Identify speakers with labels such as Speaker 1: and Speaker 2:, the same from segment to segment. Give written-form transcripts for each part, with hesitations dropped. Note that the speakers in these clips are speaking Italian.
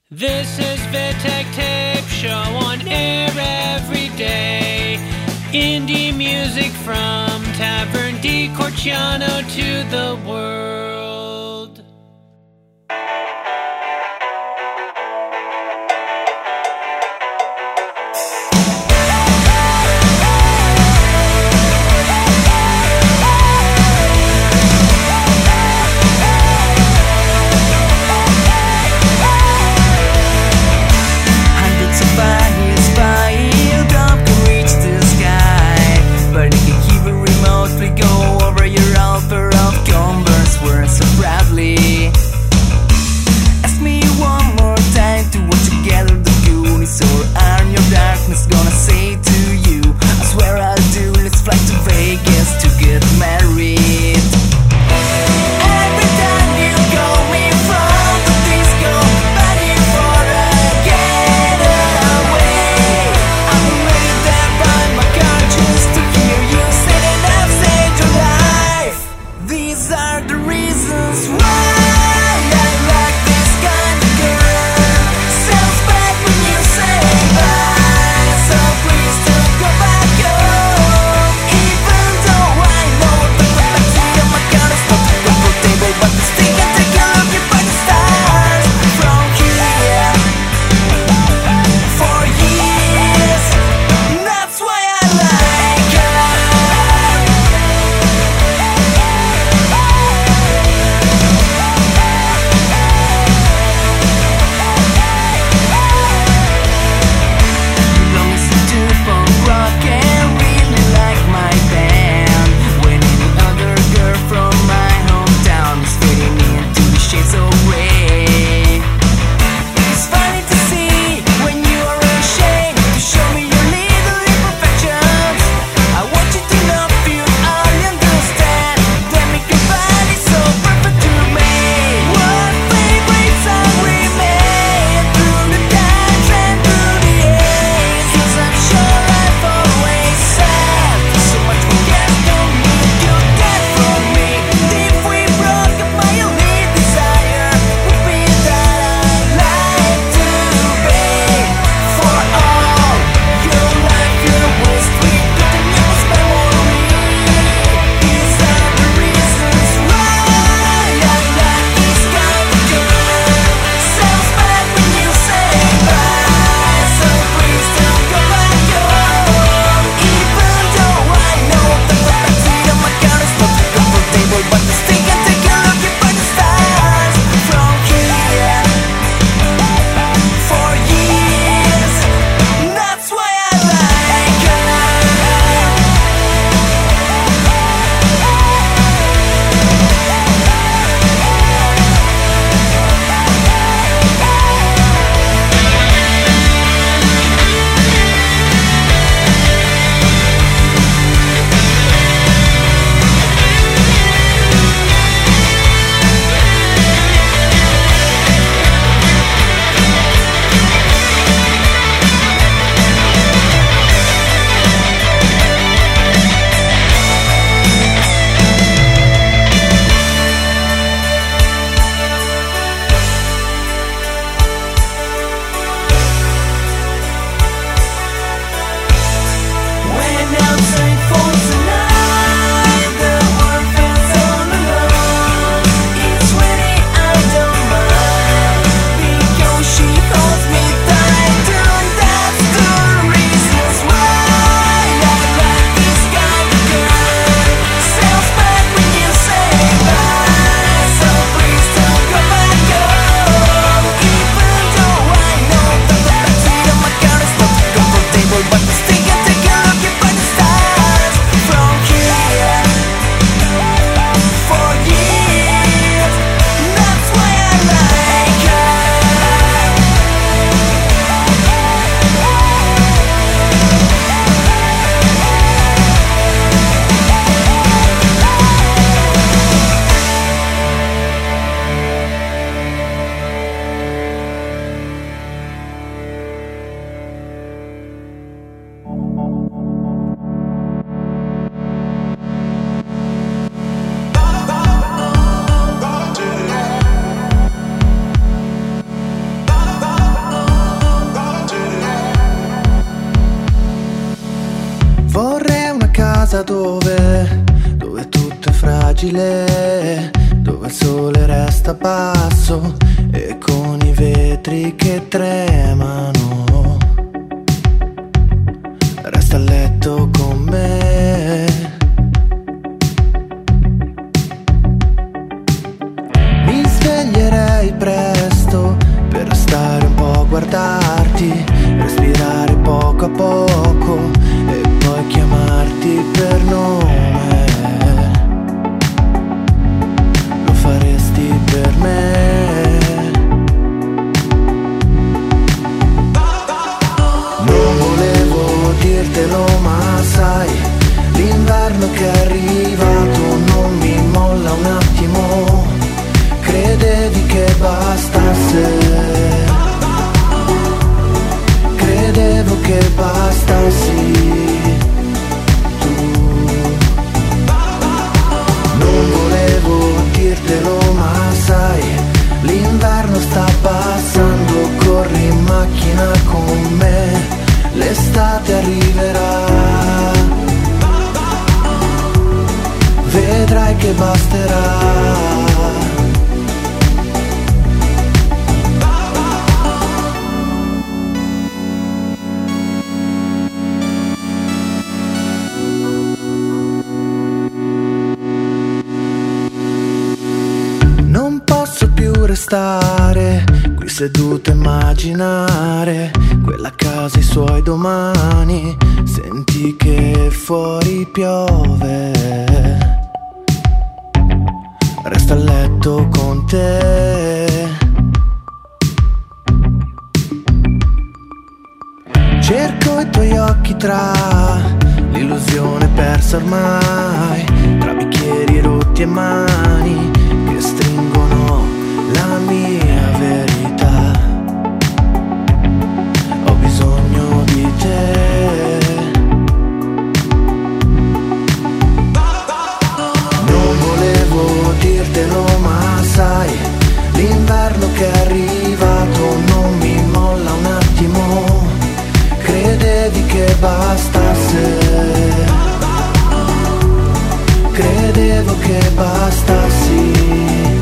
Speaker 1: This is Vitek Tape Show on air every day. Indie music from Tavern di Corciano to the world.
Speaker 2: Words dove tutto è fragile, dove il sole resta basso e con i vetri che tremano. Resta a letto con me. Mi sveglierei presto per stare un po' a guardarti, respirare poco a poco e poi chiamarti per nome. Lo faresti per me? Non volevo dirtelo, ma sai, l'inverno che è arrivato non mi molla un attimo. Credevi che bastasse, credevo che bastassi tu. Non volevo dirtelo, ma sai, l'inverno sta passando, corri in macchina con me, l'estate arriverà, vedrai che basterà. Restare qui seduto a immaginare quella casa e i suoi domani. Senti che fuori piove, resta a letto con te. Cerco i tuoi occhi tra l'illusione persa ormai, tra bicchieri rotti e mani che stringono la mia verità. Ho bisogno di te. Non volevo dirtelo, ma sai, l'inverno che è arrivato non mi molla un attimo. Credevi che bastasse, credevo che bastassi.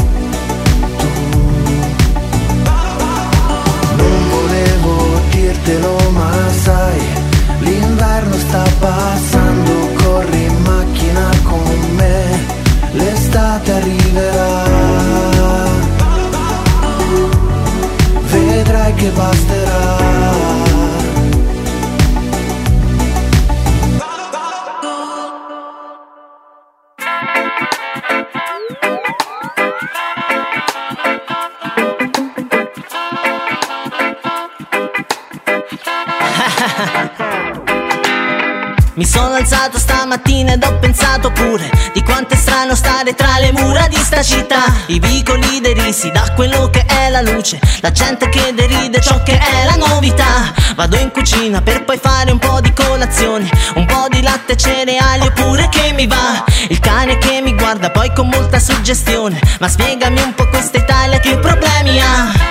Speaker 2: Ma sai, l'inverno sta passando, corri in macchina con me, l'estate arriverà, vedrai che basterà.
Speaker 3: Mi sono alzato stamattina ed ho pensato pure di quanto è strano stare tra le mura di sta città. I vicoli derisi da quello che è la luce, la gente che deride ciò che è la novità. Vado in cucina per poi fare un po' di colazione, un po' di latte e cereali oppure che mi va. Il cane che mi guarda poi con molta suggestione, ma spiegami un po' questa Italia che problemi ha.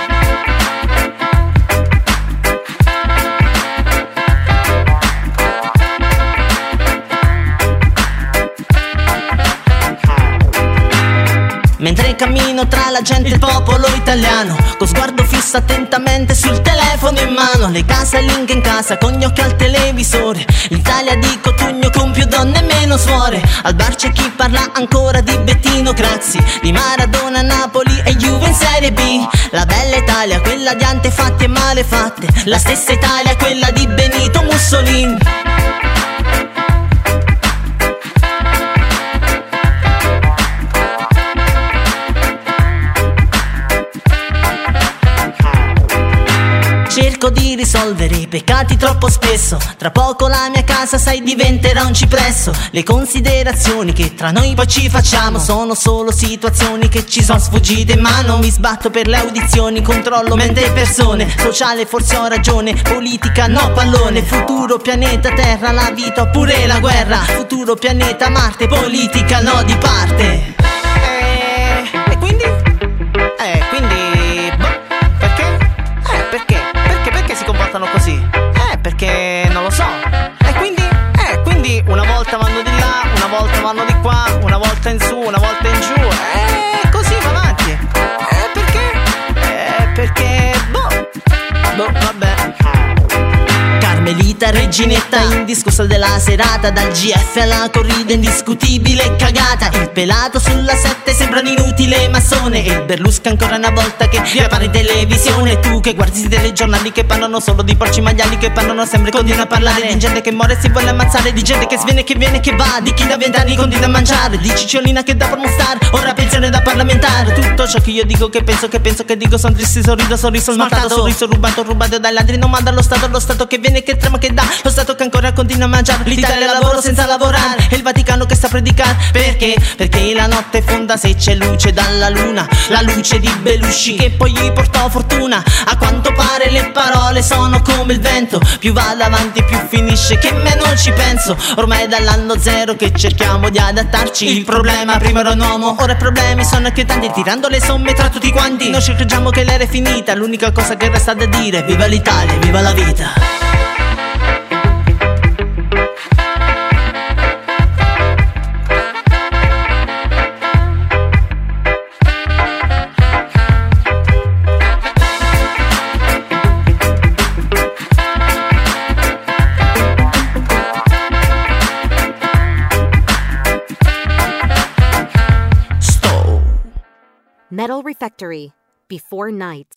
Speaker 3: Mentre cammino tra la gente e il popolo italiano, con sguardo fisso attentamente sul telefono in mano. Le casalinghe in casa con gli occhi al televisore, l'Italia di Cotugno con più donne e meno suore. Al bar c'è chi parla ancora di Bettino Craxi, di Maradona, Napoli e Juve in Serie B. La bella Italia, quella di antefatti e malefatte, la stessa Italia, quella di Benito Mussolini. Cerco di risolvere i peccati troppo spesso, tra poco la mia casa sai diventerà un cipresso. Le considerazioni che tra noi poi ci facciamo sono solo situazioni che ci sono sfuggite, ma non mi sbatto per le audizioni, controllo mente e persone. Sociale forse ho ragione, politica no pallone. Futuro pianeta Terra, la vita oppure la guerra. Futuro pianeta Marte, politica no di parte. E quindi? Perché si comportano così? Perché non lo so. E quindi una volta vanno di là, vanno di qua, una volta in su, una volta in giù, così va avanti. Perché vabbè. Carmelita, reginetta indiscussa della serata, dal GF alla corrida indiscutibile cagata. Il pelato sulla 7 sembra un inutile massone, e il Berlusca ancora una volta che riappare in televisione. Tu che guardi i telegiornali che parlano solo di porci maiali, che parlano sempre, continua a parlare di gente che muore e si vuole ammazzare, di gente che sviene, che viene, che va, di chi da 20 anni continua a mangiare, di cicciolina che da pornostar, ora pensione da parlamentare. Tutto ciò che io dico, che penso, che dico, son tristi, sorrido smaltato, sorriso rubato dai ladri, non manda lo Stato che viene, che trema, che dà, lo Stato che ancora continua a mangiare, l'Italia lavoro senza lavorare, e il Vaticano che sta a predicare. Perché la notte fonda se c'è luce dalla luna, la luce di Belushi che poi gli portò fortuna. A quanto pare le parole sono come il vento, più vado avanti più finisce che meno ci penso. Ormai è dall'anno zero che cerchiamo di adattarci, il problema prima era un uomo, ora i problemi sono anche tanti, tirando le somme tra tutti quanti. Noi ci accorgiamo che l'era è finita, l'unica cosa che resta da dire: viva l'Italia, viva la vita.
Speaker 4: Metal Refectory, Before Night.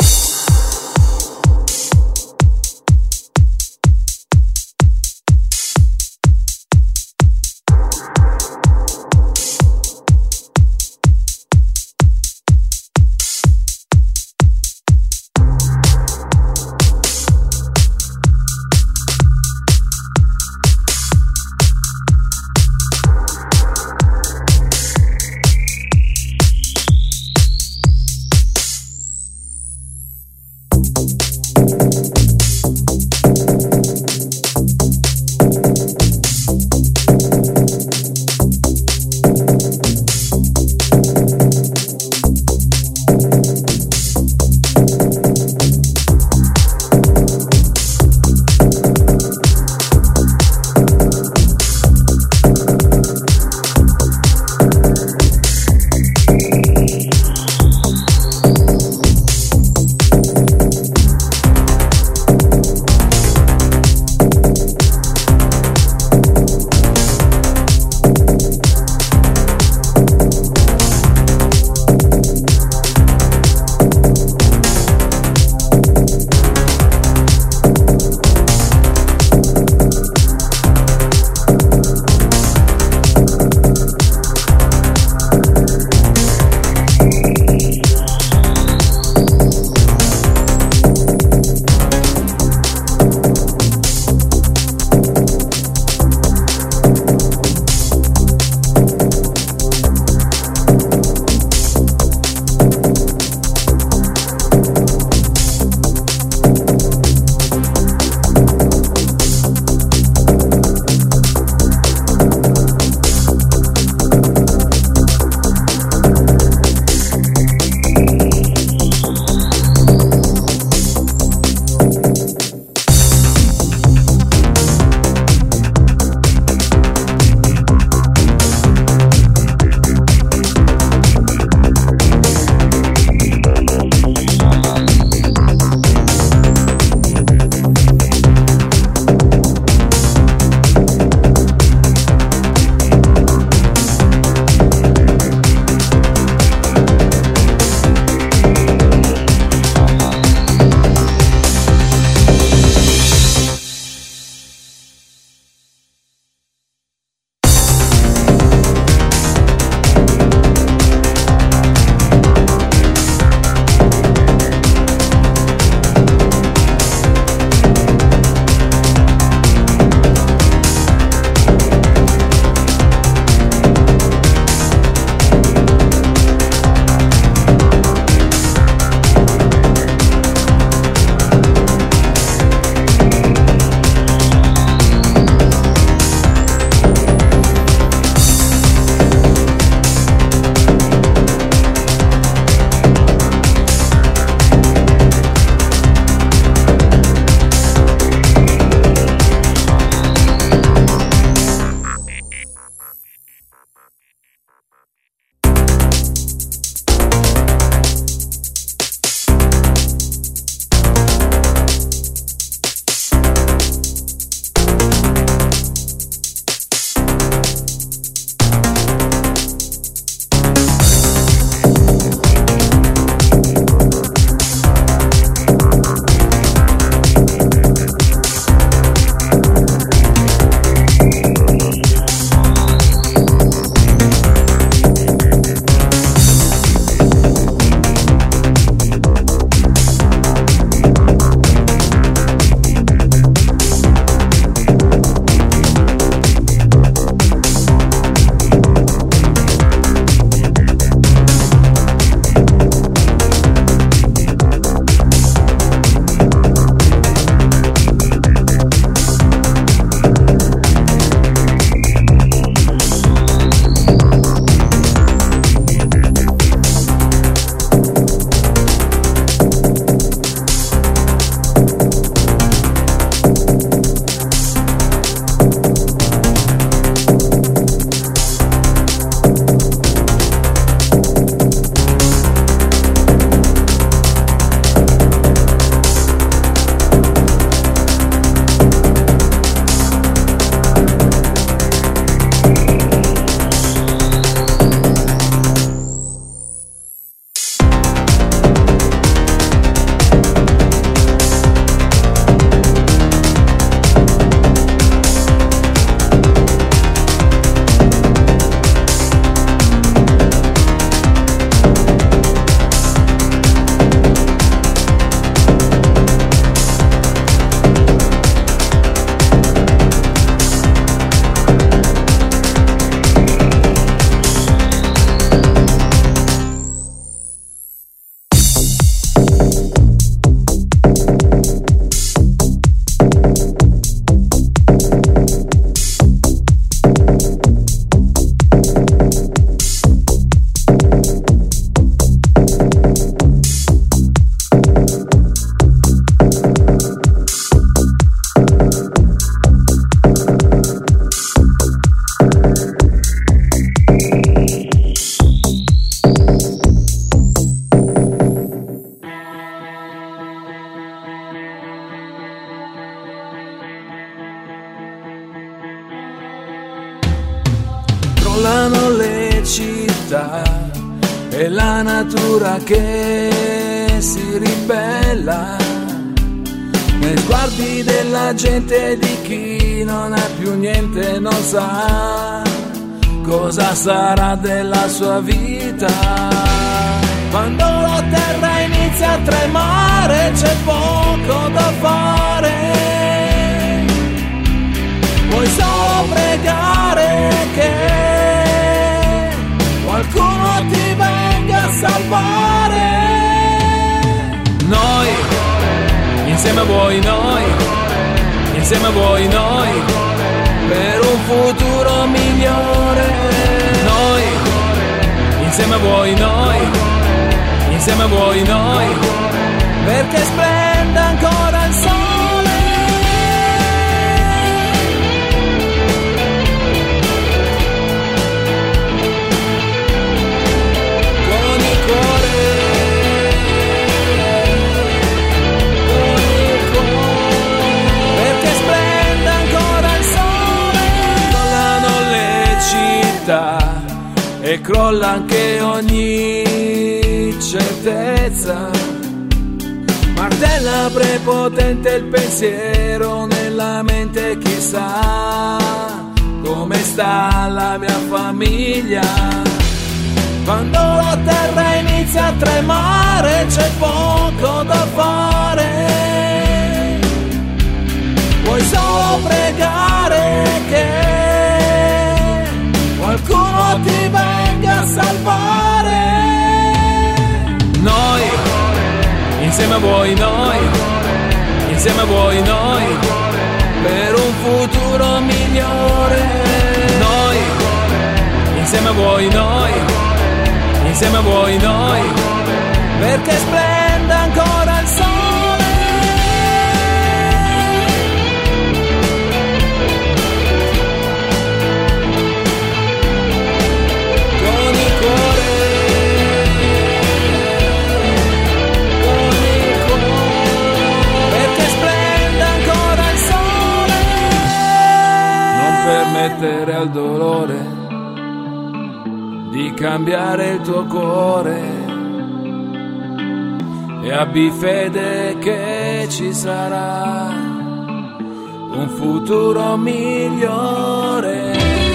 Speaker 2: crollano le città, è la natura che si ribella nei sguardi della gente, di chi non ha più niente, non sa cosa sarà della sua vita. Quando la terra inizia a tremare c'è poco da fare, puoi solo pregare che qualcuno ti venga a salvare. Noi, insieme a voi noi, insieme a voi noi, per un futuro migliore. Noi, insieme a voi noi, insieme a voi noi, perché splenda ancora il sole. Con il cuore, perché splenda ancora il sole. Crollano le città e crolla anche ogni certezza, martella prepotente il pensiero nella mente, chissà come sta la mia famiglia. Quando la terra inizia a tremare c'è poco da fare, puoi solo pregare che qualcuno ti venga a salvare. Noi, insieme a voi noi, insieme a voi noi, per un futuro migliore. Noi, insieme a voi noi, insieme a voi noi, perché splenda ancora il sole. Con il cuore, permettere al dolore di cambiare il tuo cuore, e abbi fede che ci sarà un futuro migliore.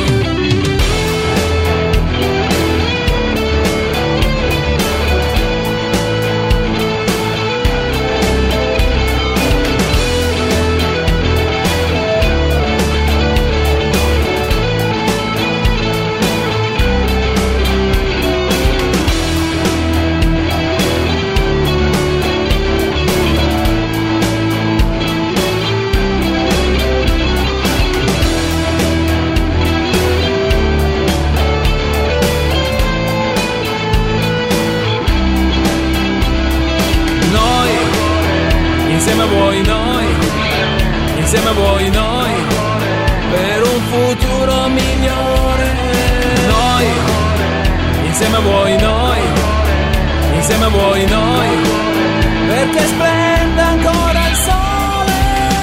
Speaker 2: Insieme a voi noi, insieme a voi noi, per un futuro migliore. Noi, insieme a voi noi, insieme a voi noi, perché splenda ancora il sole.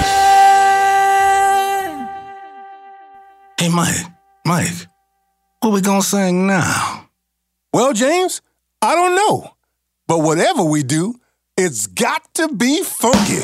Speaker 5: Hey Mike, what we gonna sing now?
Speaker 6: Well, James, I don't know, but whatever we do, it's got to be funky.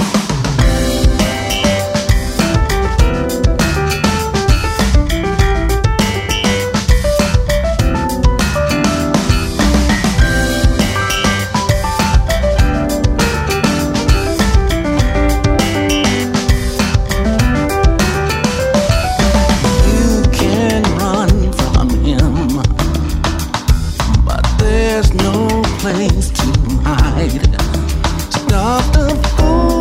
Speaker 5: You can run from him, but there's no place to hide. Stop the fool.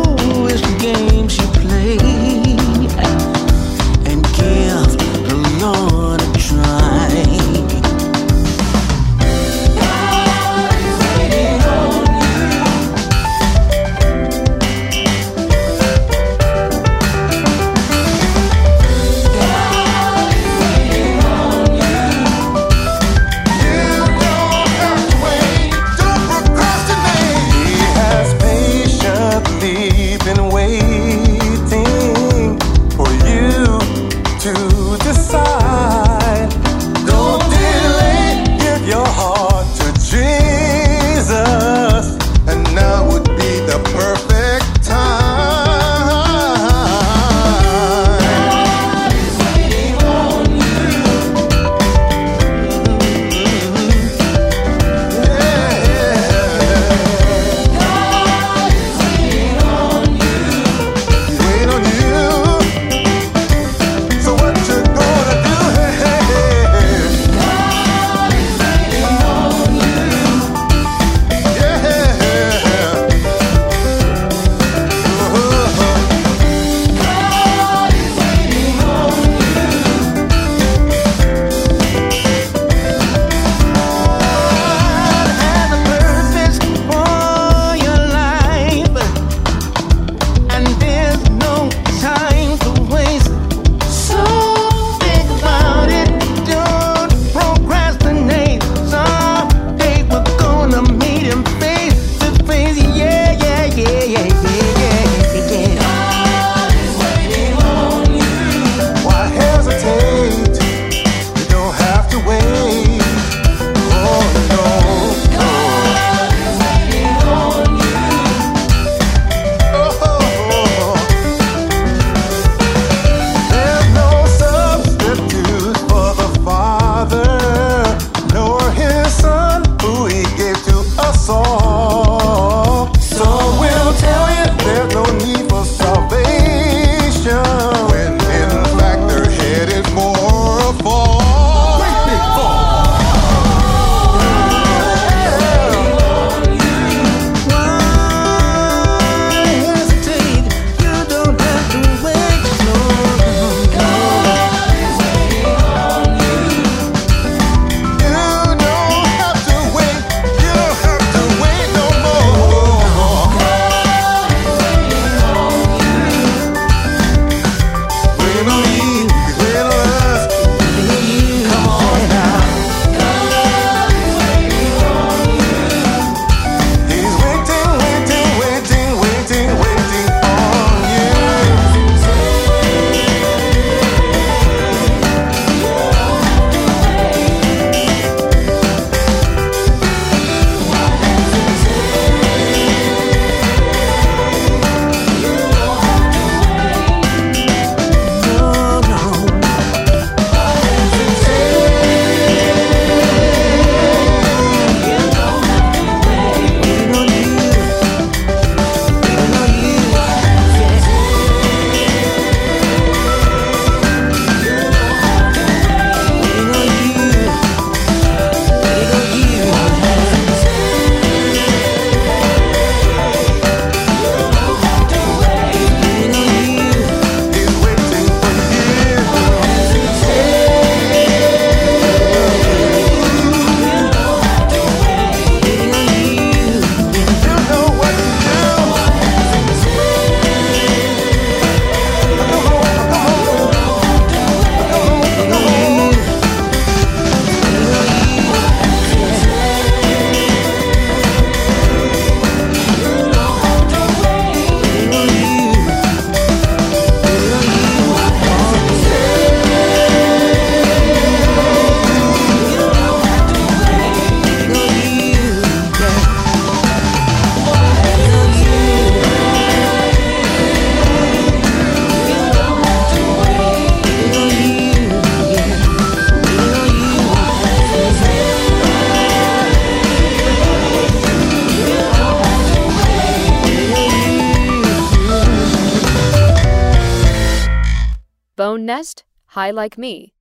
Speaker 7: Bone Nest, High Like Me.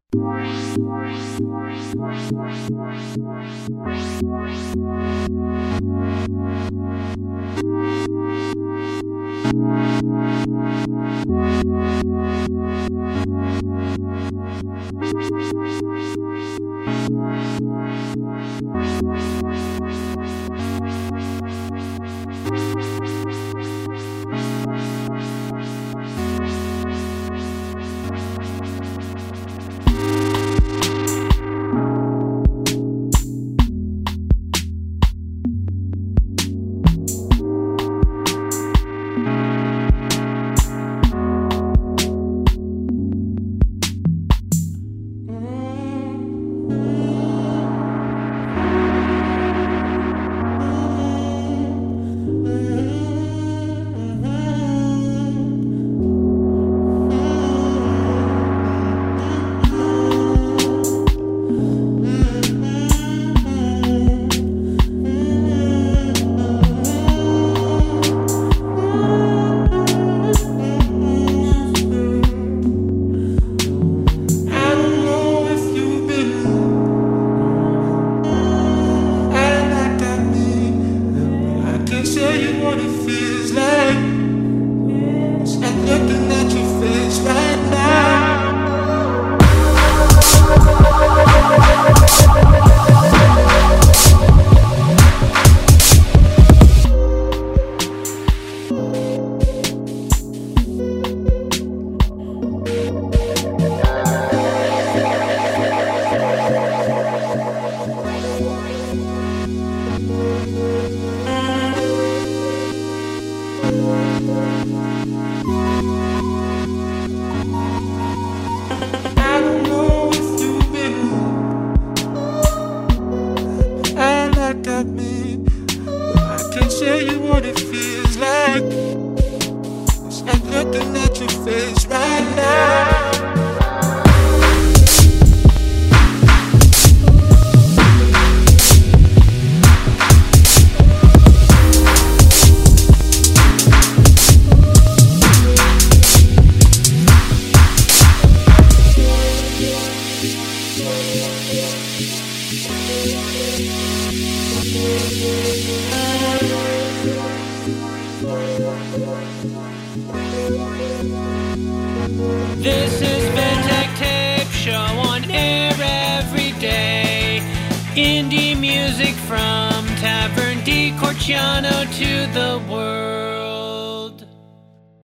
Speaker 1: This is Ventec Tape Show on air every day. Indie music from Tavern di Corciano to the world.